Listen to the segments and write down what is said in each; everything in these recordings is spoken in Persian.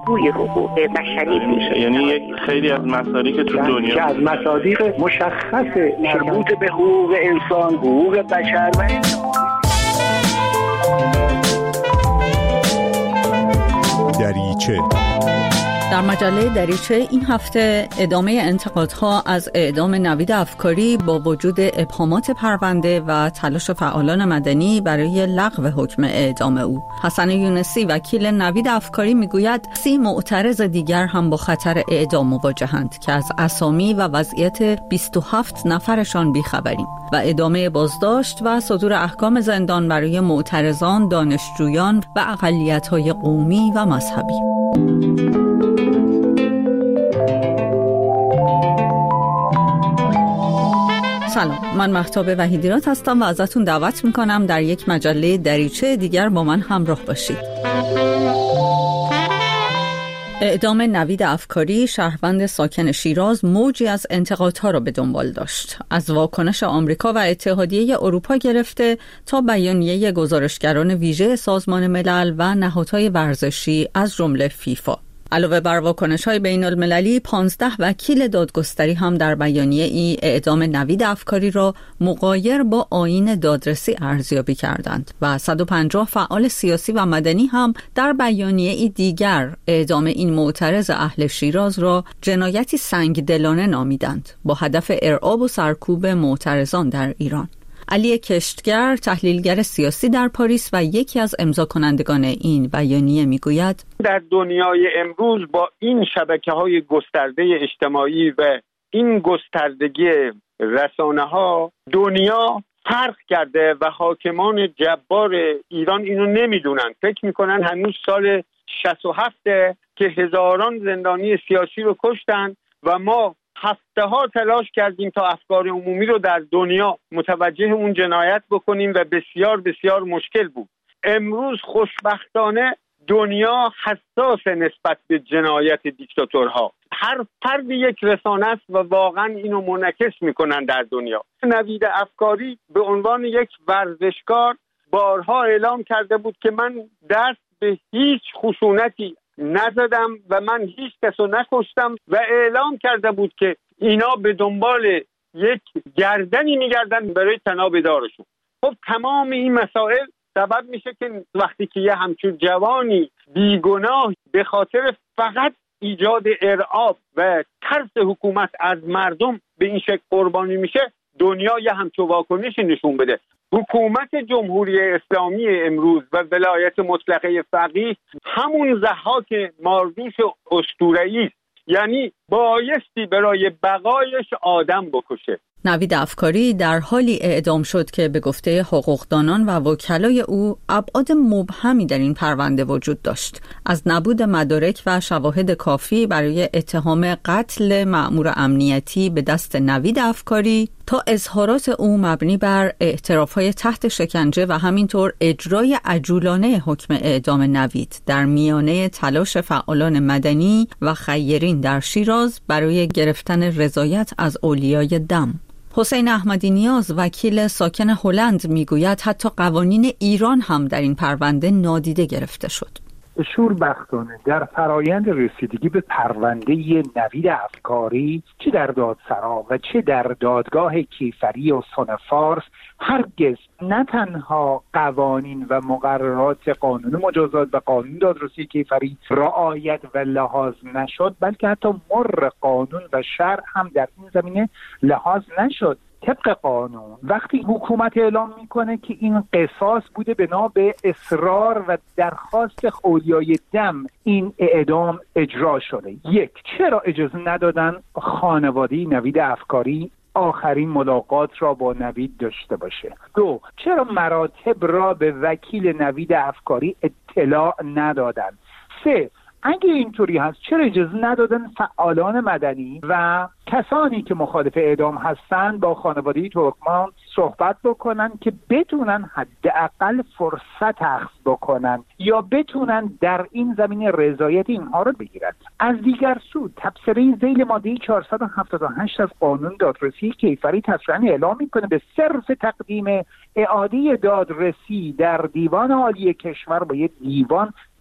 بازگوی حقوق بشری میشه. یعنی خیلی از مصادیق تو دنیا که از مصادیق مشخص مربوط به حقوق انسان، حقوق بشر و دریچه. در مجله دریچه این هفته ادامه انتقادها از اعدام نوید افکاری با وجود ابهامات پرونده و تلاش فعالان مدنی برای لغو حکم اعدام او. حسن یونسی وکیل نوید افکاری میگوید 30 معترض دیگر هم با خطر اعدام مواجهند که از اسامی و وضعیت 27 نفرشان بیخبریم و ادامه بازداشت و صدور احکام زندان برای معترضان، دانشجویان و اقلیت‌های قومی و مذهبی. سلام، من مهتاب وحیدیرات هستم و ازتون دعوت میکنم در یک مجله دریچه دیگر با من همراه باشید. اعدام نوید افکاری، شهروند ساکن شیراز، موجی از انتقادها را به دنبال داشت. از واکنش آمریکا و اتحادیه اروپا گرفته تا بیانیه گزارشگران ویژه سازمان ملل و نهادهای ورزشی از جمله فیفا. علاوه بر واکنش‌های بین‌المللی، 15 وکیل دادگستری هم در بیانیه ای اعدام نوید افکاری را مغایر با آیین دادرسی ارزیابی کردند و 150 فعال سیاسی و مدنی هم در بیانیه ای دیگر اعدام این معترض اهل شیراز را جنایتی سنگدلانه نامیدند با هدف ارعاب و سرکوب معترضان در ایران. علی کشتگر، تحلیلگر سیاسی در پاریس و یکی از امضا کنندگان این بیانیه میگوید در دنیای امروز با این شبکه‌های گسترده اجتماعی و این گستردگی رسانه‌ها دنیا فرق کرده و حاکمان جبار ایران اینو نمیدونن. فکر میکنن هنوز سال 67 که هزاران زندانی سیاسی رو کشتن و ما هفته‌ها تلاش کردیم تا افکار عمومی رو در دنیا متوجه اون جنایت بکنیم و بسیار بسیار مشکل بود. امروز خوشبختانه دنیا حساس نسبت به جنایت دیکتاتورها. هر فرد یک رسانه است و واقعا اینو منعکس میکنن در دنیا. نوید افکاری به عنوان یک ورزشکار بارها اعلام کرده بود که من دست به هیچ خشونتی نزدم و من هیچ کسو نکشتم و اعلام کرده بود که اینا به دنبال یک گردنی میگردن برای طناب دارشون. خب تمام این مسائل سبب میشه که وقتی که یه همچون جوانی بیگناه به خاطر فقط ایجاد ارعاب و ترس حکومت از مردم به این شکل قربانی میشه، دنیا یه همچون واکنشی نشون بده. حکومت جمهوری اسلامی امروز و ولایت مطلقه فقیه همون ضحاک ماردوش اسطوره‌ای است، یعنی بایستی برای بقایش آدم بکشه. نوید افکاری در حالی اعدام شد که به گفته حقوقدانان و وکلای او ابعاد مبهمی در این پرونده وجود داشت، از نبود مدارک و شواهد کافی برای اتهام قتل مأمور امنیتی به دست نوید افکاری تا اظهارات او مبنی بر اعتراف‌های تحت شکنجه و همینطور اجرای عجولانه حکم اعدام نوید در میانه تلاش فعالان مدنی و خیرین در شیراز برای گرفتن رضایت از اولیای دم. حسین احمدی نیاز، وکیل ساکن هلند، میگوید حتی قوانین ایران هم در این پرونده نادیده گرفته شد. شوربختانه در فرایند رسیدگی به پرونده نوید افکاری، چه در دادسرا و چه در دادگاه کیفری استان فارس، هرگز نه تنها قوانین و مقررات قانون مجازات و قانون دادرسی کیفری رعایت و لحاظ نشد، بلکه حتی مر قانون و شرع هم در این زمینه لحاظ نشد. طبق قانون وقتی حکومت اعلام میکنه که این قصاص بوده بنا به اصرار و درخواست اولیای دم این اعدام اجرا شده، یک، چرا اجازه ندادن خانواده نوید افکاری آخرین ملاقات را با نوید داشته باشه؟ دو، چرا مراتب را به وکیل نوید افکاری اطلاع ندادن؟ سه، اگه اینطوری هست چرا اجازه ندادن فعالان مدنی و کسانی که مخالف اعدام هستن با خانواده ترکمان صحبت بکنن که بتونن حداقل فرصت اخذ بکنن یا بتونن در این زمینه رضایت اینها رو بگیرن؟ از دیگر سو تبصره ذیل ماده 478 از قانون دادرسی کیفری تصریحاً اعلام میکنه به صرف تقدیم اعاده دادرسی در دیوان عالی کشور باید دیوان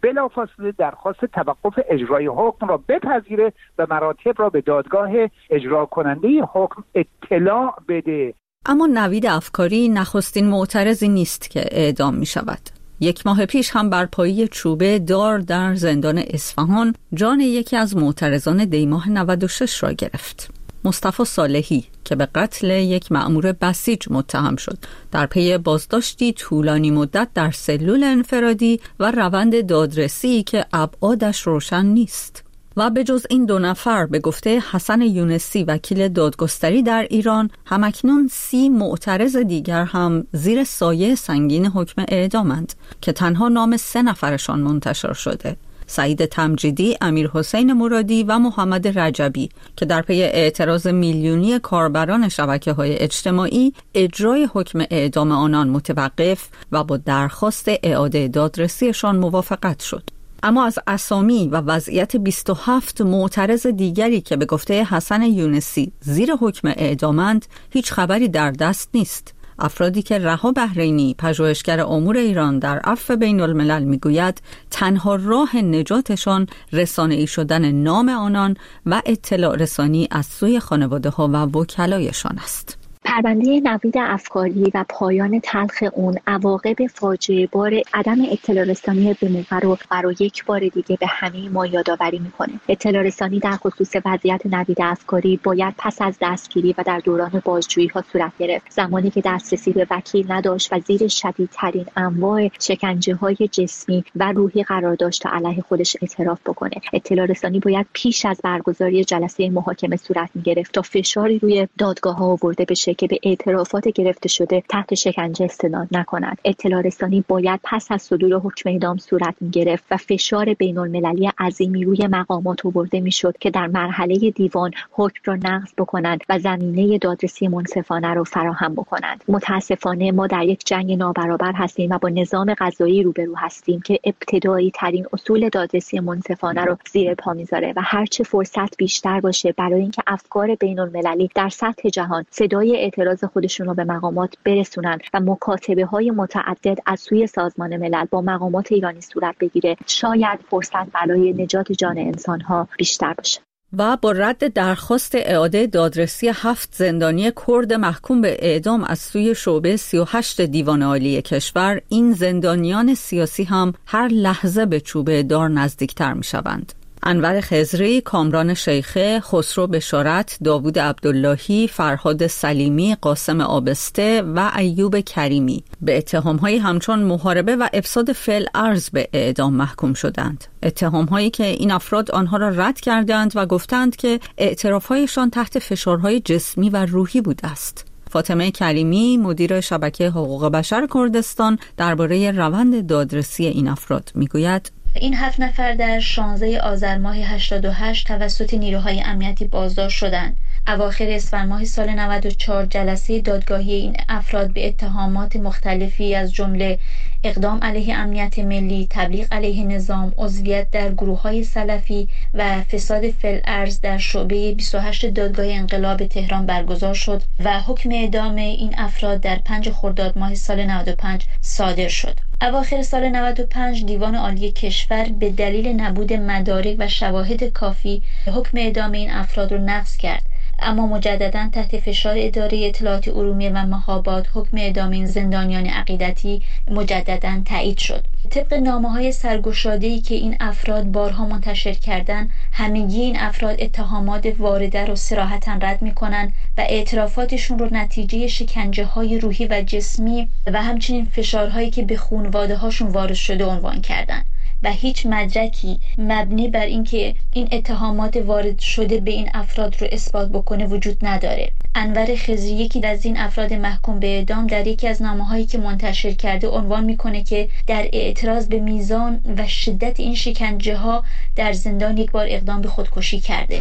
بلافاصله درخواست توقف اجرای حکم را بپذیره و مراتب را به دادگاه اجرا کننده حکم اطلاع بده. اما نوید افکاری نخستین معترضی نیست که اعدام می شود. 1 ماه پیش هم بر پایه چوبه دار در زندان اصفهان جان یکی از معترضان دیماه 96 را گرفت. مصطفی صالحی که به قتل یک مأمور بسیج متهم شد، در پی بازداشتی طولانی مدت در سلول انفرادی و روند دادرسی که ابعادش روشن نیست. و به جز این 2 نفر به گفته حسن یونسی وکیل دادگستری در ایران، همکنون 30 معترض دیگر هم زیر سایه سنگین حکم اعدامند که تنها نام 3 نفرشان منتشر شده: سعید تمجیدی، امیرحسین مرادی و محمد رجبی که در پی اعتراض میلیونی کاربران شبکه‌های اجتماعی اجرای حکم اعدام آنان متوقف و با درخواست اعاده دادرسیشان موافقت شد. اما از اسامی و وضعیت 27 معترض دیگری که به گفته حسن یونسی زیر حکم اعدامند هیچ خبری در دست نیست. افرادی که رها بحرینی، پژوهشگر امور ایران در عفو بین الملل میگوید تنها راه نجاتشان رسانه‌ای شدن نام آنان و اطلاع رسانی از سوی خانواده ها و وکلایشان است. پرونده نوید افکاری و پایان تلخ اون عواقب فاجعه بار عدم اطلاع رسانی به موقع رو برای یک بار دیگه به همه ما یادآوری میکنه. اطلاع رسانی در خصوص وضعیت نوید افکاری باید پس از دستگیری و در دوران بازجویی ها صورت گرفت، زمانی که دسترسی به وکیل نداشت و زیر شدیدترین انواع شکنجه های جسمی و روحی قرار داشت تا علیه خودش اعتراف بکنه. اطلاع رسانی باید پیش از برگزاری جلسه محاکمه صورت میگرفت تا فشاری روی دادگاه ها آورده بشه که به اعترافات گرفته شده تحت شکنجه استناد نکنند. اطلاع رسانی باید پس از صدور حکم اعدام صورت می‌گرفت و فشار بین‌المللی عظیمی روی مقامات آورده می‌شد که در مرحله دیوان حکم را نقض بکنند و زمینه دادرسی منصفانه را فراهم بکنند. متاسفانه ما در یک جنگ نابرابر هستیم و با نظام قضایی روبرو هستیم که ابتدایی ترین اصول دادرسی منصفانه را زیر پا می‌ذاره و هرچه فرصت بیشتر باشه برای اینکه افکار بین‌المللی در سطح جهان صدای اعتراض خودشون رو به مقامات برسونن و مکاتبه‌های متعدد از سوی سازمان ملل با مقامات ایرانی صورت بگیره، شاید فرصت برای نجات جان انسان‌ها بیشتر باشه. و با رد درخواست اعاده دادرسی 7 زندانی کرد محکوم به اعدام از سوی شعبه 38 دیوان عالی کشور، این زندانیان سیاسی هم هر لحظه به چوبه دار نزدیکتر می‌شوند. انور خضری، کامران شیخه، خسرو بشارت، داوود عبداللهی، فرهاد سلیمی، قاسم آبسته و ایوب کریمی به اتهام‌های همچون محاربه و افساد فعل ارض به اعدام محکوم شدند. اتهام‌هایی که این افراد آنها را رد کردند و گفتند که اعتراف‌هایشان تحت فشارهای جسمی و روحی بوده است. فاطمه کریمی، مدیر شبکه حقوق بشر کردستان، درباره روند دادرسی این افراد میگوید: این 7 نفر در 16 آذر ماه 88 توسط نیروهای امنیتی بازداشت شدند. اواخر اسفند ماه سال 94 جلسه دادگاهی این افراد به اتهامات مختلفی از جمله اقدام علیه امنیت ملی، تبلیغ علیه نظام، عضویت در گروه‌های سلفی و فساد فعل ارض در شعبه 28 دادگاه انقلاب تهران برگزار شد و حکم اعدام این افراد در 5 خرداد ماه سال 95 صادر شد. اواخر سال 95 دیوان عالی کشور به دلیل نبود مدارک و شواهد کافی حکم اعدام این افراد را نقض کرد، اما مجددا تحت فشار اداره اطلاعات ارومیه و مخابرات حکم اعدام این زندانیان عقیدتی مجددا تایید شد. طبق نامه‌های سرگشاده‌ای که این افراد بارها منتشر کردند، همگی این افراد اتهامات وارده را صراحتاً رد می‌کنند و اعترافاتشون رو نتیجه شکنجه‌های روحی و جسمی و همچنین فشارهایی که به خانواده‌هاشون وارد شده عنوان کردند و هیچ مدرکی مبنی بر اینکه این اتهامات وارد شده به این افراد رو اثبات بکنه وجود نداره. انور خضری، یکی از این افراد محکوم به اعدام، در یکی از نامه‌هایی که منتشر کرده عنوان میکنه که در اعتراض به میزان و شدت این شکنجه‌ها در زندان یک بار اقدام به خودکشی کرده.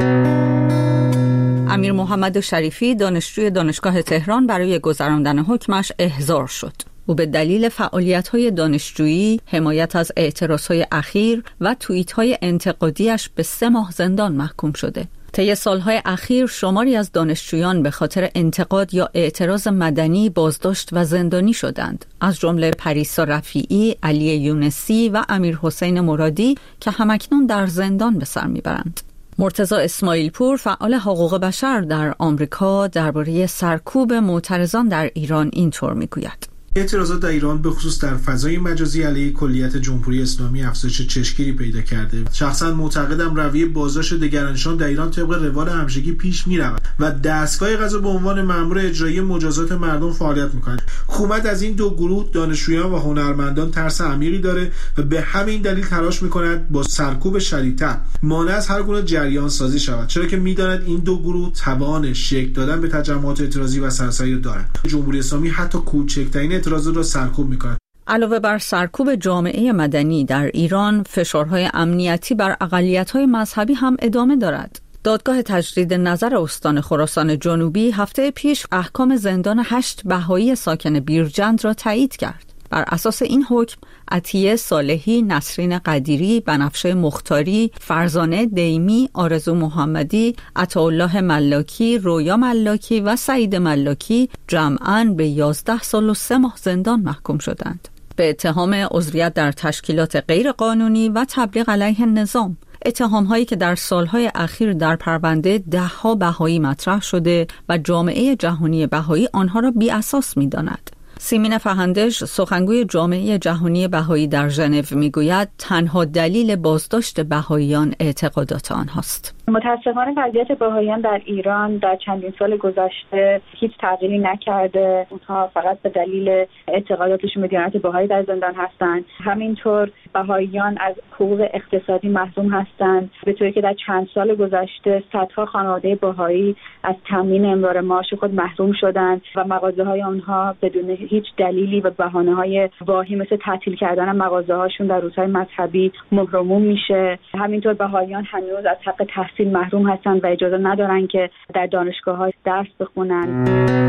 امیر محمد شریفی، دانشجوی دانشگاه تهران، برای گذراندن حکمش احضار شد. او به دلیل فعالیت‌های دانشجویی، حمایت از اعتراض‌های اخیر و توییت‌های انتقادیش به 3 ماه زندان محکوم شده. طی سالهای اخیر شماری از دانشجویان به خاطر انتقاد یا اعتراض مدنی بازداشت و زندانی شدند، از جمله پریسا رفیعی، علی یونسی و امیر حسین مرادی که همکنون در زندان به سر میبرند. مرتضی اسماعیل پور، فعال حقوق بشر در آمریکا، درباره سرکوب معترضان در ایران اینطور میگوید: اعتراضات در ایران به خصوص در فضای مجازی علیه کلیت جمهوری اسلامی افزایش چشمگیری پیدا کرده. شخصا معتقدم رویه بازداشت دگرانشان در ایران طبق روال همیشگی پیش می‌رود و دستگاه قضا به عنوان مأمور اجرایی مجازات مردم فعالیت می‌کند. حکومت از این دو گروه دانشجویان و هنرمندان ترس عمیقی داره و به همین دلیل تلاش می‌کند با سرکوب شدیدتر مانع از هر گونه جریان سازی شود، چرا که می‌داند این دو گروه توان شکل دادن به تجمعات اعتراضی و سراسری دارند. جمهوری اسلامی حتی کوچکترین اعتراضات را سرکوب می‌کند. علاوه بر سرکوب جامعه مدنی در ایران، فشارهای امنیتی بر اقلیت‌های مذهبی هم ادامه دارد. دادگاه تجدید نظر استان خراسان جنوبی هفته پیش احکام زندان 8 بهایی ساکن بیرجند را تایید کرد. بر اساس این حکم، عطیه صالحی، نسرین قدیری، بنفشه مختاری، فرزانه دیمی، آرزو محمدی، عطاالله ملاکی، رویا ملاکی و سعید ملاکی جمعاً به 11 سال و 3 ماه زندان محکوم شدند به اتهام عضویت در تشکیلات غیرقانونی و تبلیغ علیه نظام. اتهام‌هایی که در سالهای اخیر در پرونده 10 بهایی مطرح شده و جامعه جهانی بهایی آنها را بی‌اساس می‌داند. سیمین فهندش، سخنگوی جامعه جهانی بهایی در ژنو، میگوید تنها دلیل بازداشت بهاییان اعتقادات آنهاست. متاسفانه وضعیت بهاییان در ایران در چندین سال گذشته هیچ تغییری نکرده. اونها فقط به دلیل اعتقاداتشون به دیانت بهایی در زندان هستند. همینطور بهاییان از حقوق اقتصادی محروم هستند، به طوری که در چند سال گذشته صدها خانواده بهایی از تامین امرار معاش خود محروم شدند و مغازه‌های آنها بدون هیچ دلیلی و بهانه‌های واهی مثل تعطیل کردن مغازه‌هاشون در روزهای مذهبی مهرموم میشه. همینطور بهاییان هنوز از حق تحصیل محروم هستند و اجازه ندارن که در دانشگاه‌ها درس بخونن.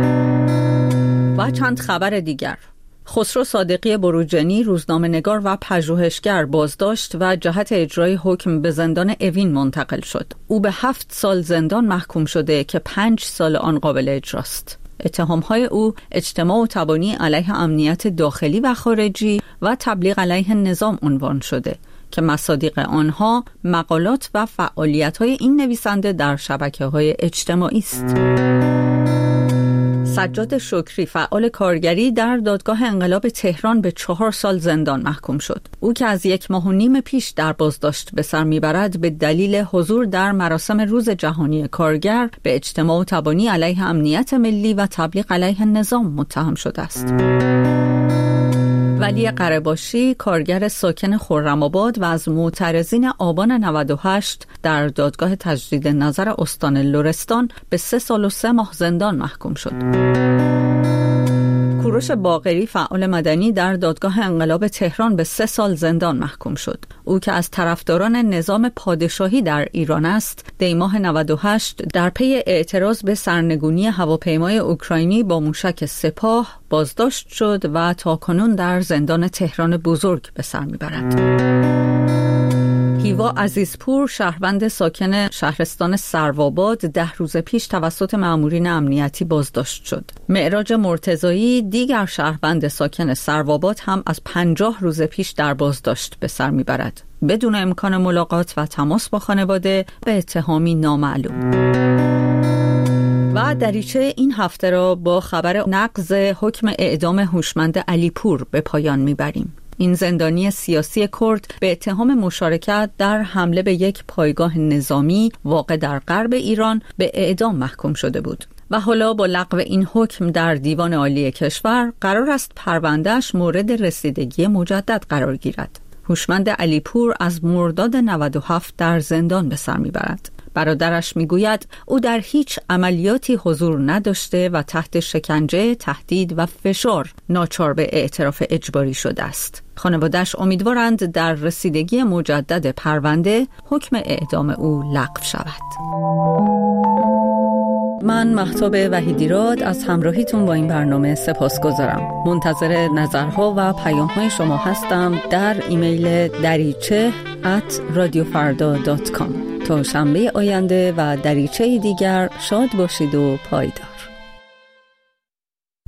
و چند خبر دیگر: خسرو صادقی بروجنی، روزنامه‌نگار و پژوهشگر، بازداشت و جهت اجرای حکم به زندان اوین منتقل شد. او به 7 سال زندان محکوم شده که 5 سال آن قابل اجراست. اتهام‌های او اجتماع و تبانی علیه امنیت داخلی و خارجی و تبلیغ علیه نظام عنوان شده که مصادیق آنها مقالات و فعالیت‌های این نویسنده در شبکه‌های اجتماعی است. سجاد شکری، فعال کارگری، در دادگاه انقلاب تهران به 4 سال زندان محکوم شد. او که از 1.5 ماه پیش در بازداشت به سر میبرد به دلیل حضور در مراسم روز جهانی کارگر به اجتماع و تبانی علیه امنیت ملی و تبلیغ علیه نظام متهم شده است. ولی قره‌باشی، کارگر ساکن خرم‌آباد و از معترضین آبان 98 در دادگاه تجدید نظر استان لرستان به 3 سال و 3 ماه زندان محکوم شد. کوروش باقری، فعال مدنی، در دادگاه انقلاب تهران به 3 سال زندان محکوم شد. او که از طرفداران نظام پادشاهی در ایران است، دی ماه 98 در پی اعتراض به سرنگونی هواپیمای اوکراینی با موشک سپاه بازداشت شد و تاکنون در زندان تهران بزرگ به سر میبرد. هیوا عزیزپور، شهروند ساکن شهرستان سروآباد، 10 روز پیش توسط مامورین امنیتی بازداشت شد. معراج مرتضایی، دیگر شهروند ساکن سروآباد، هم از 50 روز پیش در بازداشت به سر میبرد بدون امکان ملاقات و تماس با خانواده به اتهامی نامعلوم. و دریچه این هفته را با خبر نقض حکم اعدام هوشمند علیپور به پایان میبریم. این زندانی سیاسی کرد به اتهام مشارکت در حمله به یک پایگاه نظامی واقع در غرب ایران به اعدام محکوم شده بود و حالا با لغو این حکم در دیوان عالی کشور قرار است پروندهش مورد رسیدگی مجدد قرار گیرد. هوشمند علیپور از مرداد 97 در زندان به سر میبرد. برادرش میگوید او در هیچ عملیاتی حضور نداشته و تحت شکنجه، تهدید و فشار ناچار به اعتراف اجباری شده است. خانواده‌اش امیدوارند در رسیدگی مجدد پرونده حکم اعدام او لغو شود. من مهتاب وحیدیراد از همراهیتون با این برنامه سپاسگزارم. منتظر نظرها و پیام‌های شما هستم در ایمیل dariche@radiofarda.com. تا شنبه آینده و دریچه دیگر شاد باشید و پایدار.